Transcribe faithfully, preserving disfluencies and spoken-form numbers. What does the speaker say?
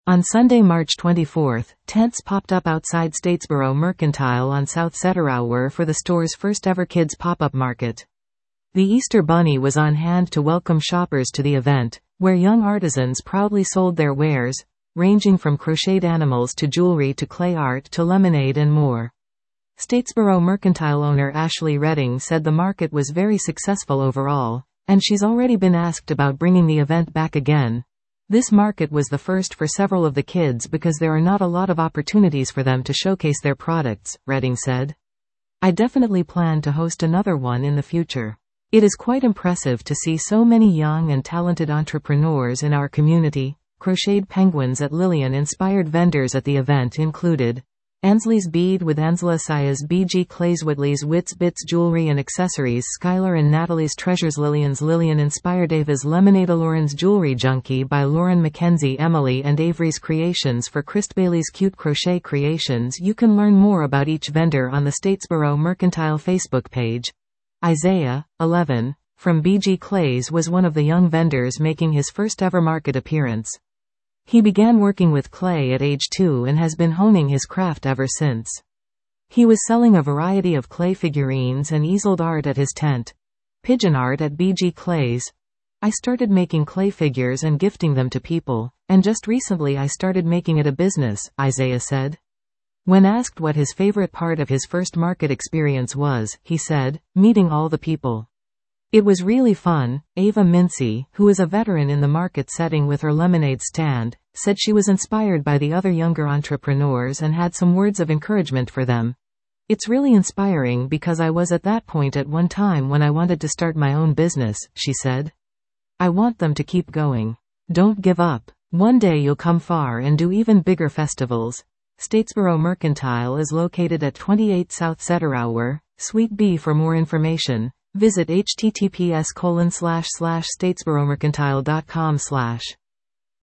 On Sunday, March twenty-fourth, tents popped up outside Statesboro Mercantile on South Setterauer for the store's first-ever kids' pop-up market. The Easter Bunny was on hand to welcome shoppers to the event, where young artisans proudly sold their wares, ranging from crocheted animals to jewelry to clay art to lemonade and more. Statesboro Mercantile owner Ashley Redding said the market was very successful overall, and she's already been asked about bringing the event back again. This market was the first for several of the kids because there are not a lot of opportunities for them to showcase their products, Redding said. I definitely plan to host another one in the future. It is quite impressive to see so many young and talented entrepreneurs in our community. Crocheted penguins at Lillian inspired vendors at the event included Ansley's Bead with Ansela Saya's B G Clay's Whitley's Wits Bits Jewelry and Accessories, Skylar and Natalie's Treasures, Lillian's Lillian Inspired, Ava's Lemonade, Lauren's Jewelry Junkie by Lauren Mackenzie, Emily and Avery's Creations for Christ, Bailey's Cute Crochet Creations. You can learn more about each vendor on the Statesboro Mercantile Facebook page. Isaiah, eleven, from B G Clay's was one of the young vendors making his first ever market appearance. He began working with clay at age two and has been honing his craft ever since. He was selling a variety of clay figurines and easeled art at his tent. Pigeon art at B G Clay's. I started making clay figures and gifting them to people, and just recently I started making it a business, Isaiah said. When asked what his favorite part of his first market experience was, he said, meeting all the people. It was really fun. Ava Mincy, who is a veteran in the market setting with her lemonade stand, said she was inspired by the other younger entrepreneurs and had some words of encouragement for them. It's really inspiring because I was at that point at one time when I wanted to start my own business, she said. I want them to keep going. Don't give up. One day you'll come far and do even bigger festivals. Statesboro Mercantile is located at twenty-eight South Setterauer, Suite B. For more information, visit https colon slash slash statesboromercantile dot com slash.